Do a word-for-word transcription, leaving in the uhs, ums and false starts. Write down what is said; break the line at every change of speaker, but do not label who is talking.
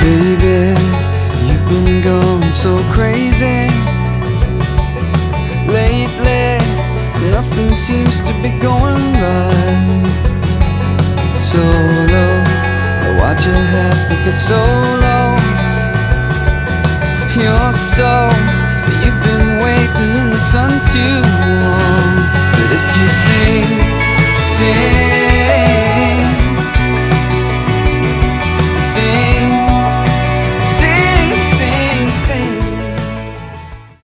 Baby, you've been going so crazy lately. Nothing seems to be going right. So low, why'd you have to get so low? You're so, you've been waiting in the sun too long.